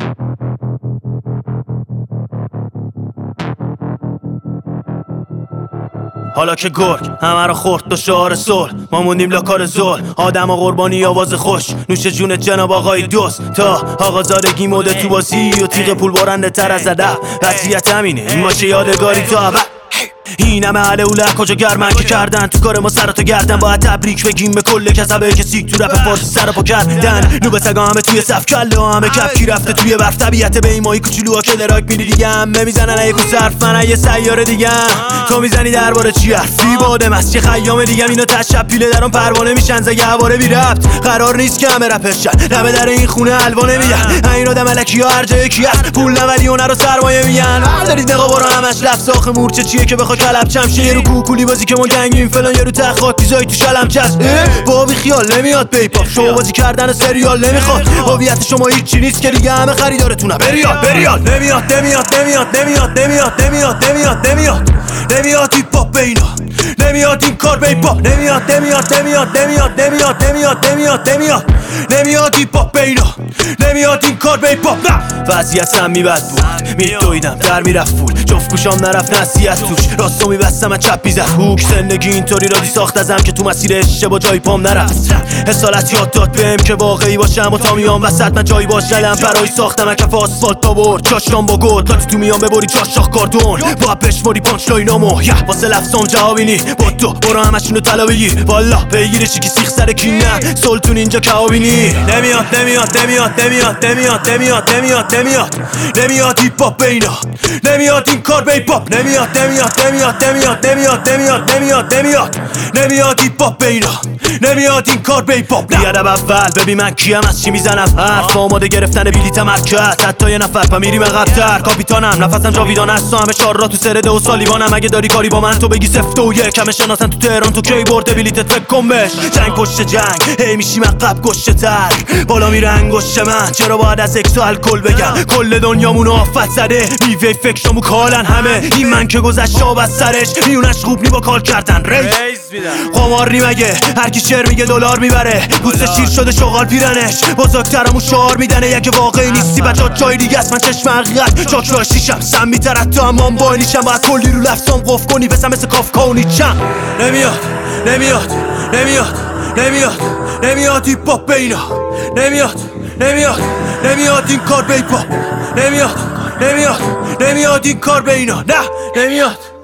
حالا که گرگ همه رو خورد تو شعار صلح، ما موندیم لاکار ظلم، آدم و قربانی آواز خوش، نوش جون جناب آقای دوست. تا آقازادگی مده تو بازی و تیغ پول برنده تر از ادب، وضعیت همینه این باشه یادگاری تا ابد. این همه عله اوله کجا گرمن که کردن تو کار ما سراتو گردن، باید تبریک بگیم به کل کسبه که سیک تو رپ فارسی سر پا کردن. نوبه سگا همه توی صف، کله همه کفکی رفته توی برف، طبیعت به ایمایی کوچولوها که دراک میری دیگه همه میزنن ایکو صرف، من یه سیاره دیگه تو میزنی درباره چی حرفی بادم از چه خیام دیگه اینو تشب پیله درام پروانه میشن زگه هواره بی ربط. قرار نیست که همه رپشن نمه در این خونه حلوا نمیگن، این آدم الکی ها هر جای کی هست پول نوری اون رو سرمایه میگن. دارید نقابا رو همش لفظ آخه مورچه چیه که بخواد کلب چمشه، یه رو کوکولی بازی که ما گنگیم فلان، یه رو تخاک چیزایی تو شلم چست. بابی خیال نمیاد پیپاپ شما بازی کردن سریال نمیخواد، هویت شما هیچی نیست که دیگه همه خریدارتونه. بریال نمیاد هیپ هاپ اینا، نمیاد این کار بیپاپ، نمیاد هیپ هاپ اینا، نمیاد این کار بیپاپ. وضعیتم میبد بود میدویدم در میرفت فول، جفت گوشام نرفت نصیحت توش، راستو میبستم من چپ میزد هوک. زندگی اینطوری رادی ساخت ازم که تو مسیر اشتباه جای پام نرفت، حسالت یاد داد بهم که واقعی باشم و تا میام وسط من جایی باش ندم. برای ساختم کف آسفالت تا برد چاشام با گل، تا تو میام ببری چاشاخ کارتون با بشماری پانچ لاینامو واسه لفظام جوابی نی با تو برو همشونو طلا بگیر والا بگیره چیکی سیخ سر کی نه سلطون اینجا کبابی نی. نمیاد هیپ هاپ اینا، نمیاد این کار بیپاپ، نمیاد هیپ هاپ اینا، نمیاد این کار بیپاپ. بیادب اول ببین من کیم از چی میزنم حرف، آماده گرفتن بلیت مرکز حتی یه نفر پا میریم عقب‌تر. کاپیتانم نفسم جاویدان است همه چهار را تو سرده و سالیوانم، اگه داری کاری با من تو بگی 0 و 1 همه شناسن تو تهران تو کی برده بلیت فکر کن بهش. جنگ پشت جنگ هی میشیم عقب گشته تر، بالا میره انگشت من چرا باید از اکس و الکل بگم، کل دنیامونو آفت زده میوه فکرامو کالن همه، این من که گذشت آب از سرش میونش خوب نی با کال کردن ریز قمار نی مگه هر کی شعر میگه دلار میبره، پوست شیر شده شغال پیرنش بزرگترمو شعار میدنه. اگه واقعی نیستی بچا جای دیگه است من چشم حقیقت چاک راشیشم سم میترد تو هم با نیشم، باید کلی رو لفظام قف کنی بسم مثل کافکا و نیچم. نمیاد هیپ هاپ اینا، نمیاد این کار بیپاپ، نمیاد این کار بینا، نه نمیاد.